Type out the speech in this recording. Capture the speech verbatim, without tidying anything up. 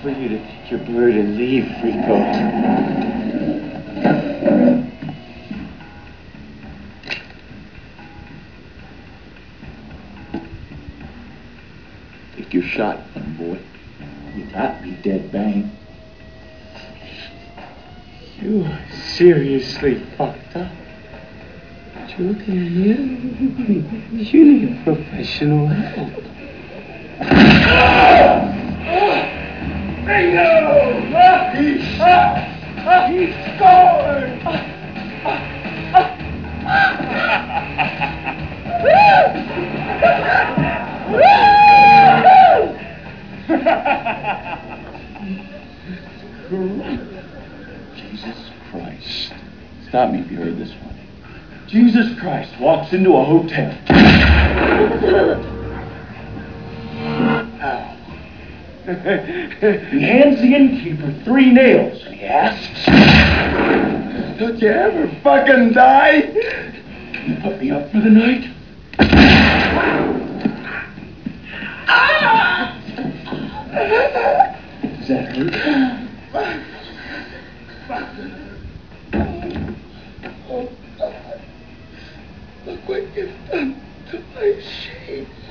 for you to take your bird and leave, Frico. Take your shot, young boy. You got me dead bang. You are seriously fucked up. But you look at you. You need professional help. Bingo! He's shot! He scored! Jesus Christ. Stop me if you heard this one. Jesus Christ walks into a hotel. Ow. He hands the innkeeper three nails and he asks, "Don't you ever fucking die? Can you put me up for the night?" Does that hurt? Look what you've done to my sheep.